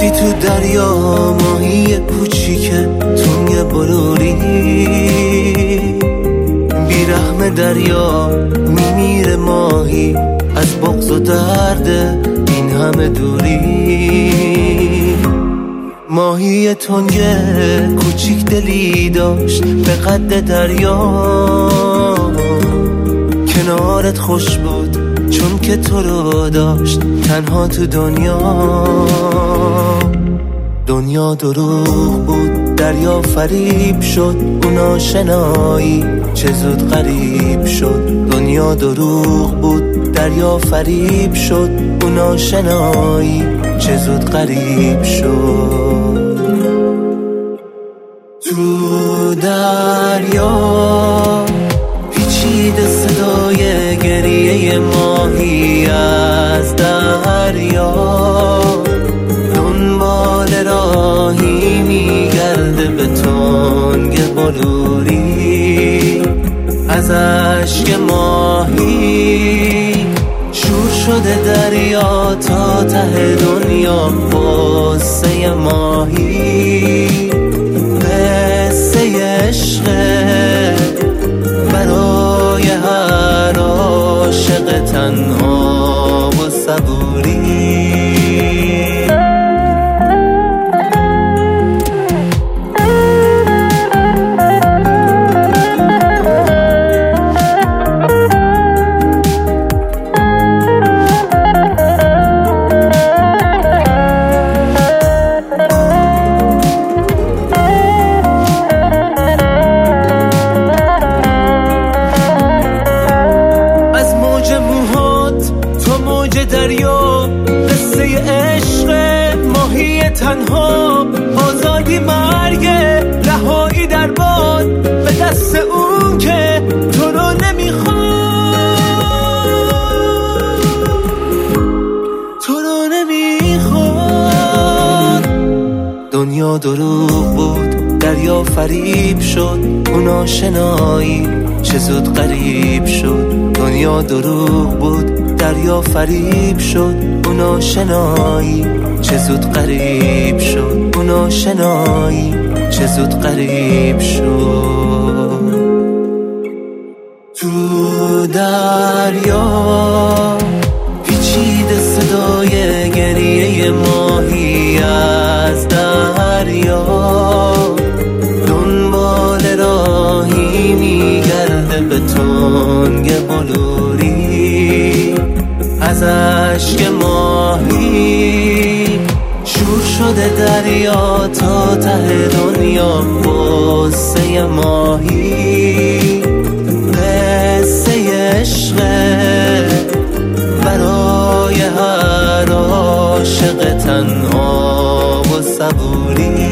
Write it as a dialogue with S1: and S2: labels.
S1: دیدی تو دریا ماهی کوچیکه تنگ بلوری، بیرحم دریا میمیره ماهی از بغض و درد این همه دوری. ماهی تنگ کوچیک دلی داشت به قد دریا، کنارت خوش بود چون که تو رو داشت تنها تو دنیا دروغ بود، دریا فریب شد اون آشنایی چه زود غریب شد. دنیا دروغ بود، دریا فریب شد اون آشنایی چه زود غریب شد. تو دریا پیچیده صدای گریه ماهی از دریا، دنبال راهی میگرده به تنگ بلوری. از اشک ماهی شور شده دریا تا ته دنیا، قصه ماهی قصه عشق برای هر عاشق تنها و صبوری. دریا قصه عشق ماهی تنها، آزادی مرگ رهایی در باد به دست اون که تو رو نمیخواد. دنیا دروغ بود، دریا فریب شد اون آشنایی چه زود غریب شد. دنیا دروغ بود، دریا فریب شد اون آشنایی چه زود غریب شد. اون آشنایی چه زود غریب شد. تو دریا پیچیده صدای گریه ماهی از دریا، دنبال راهی میگرده به تنگ بلوری. از اشک ماهی شور شده دریا تا ته دنیا، قصه ماهی قصه عشق برای هر عاشق تنها و صبوری.